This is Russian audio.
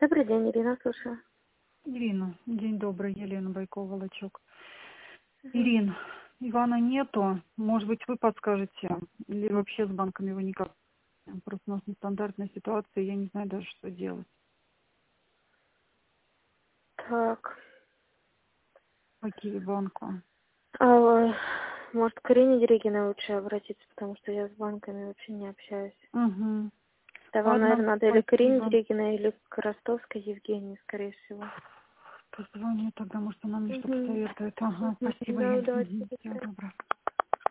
Добрый день, Ирина, слушаю. Ирина, день добрый, Елена Байкова, Волочок. Мгм. Ирин, Ивана нету, может быть, вы подскажете, или вообще с банками вы никак? Просто у нас нестандартная ситуация, я не знаю даже, что делать. Так, Какие банку? а, может, к Ирине Дерегиной лучше обратиться, потому что я с банками вообще не общаюсь. Угу. Да вам, Ладно, наверное, надо или к Ирине спасибо. Дерегиной, или к Ростовской Евгении, скорее всего. Позвоню тогда, может, она мне что Угу. посоветует. Ага, спасибо, Да, Ирин. давайте. Угу. Всего доброго.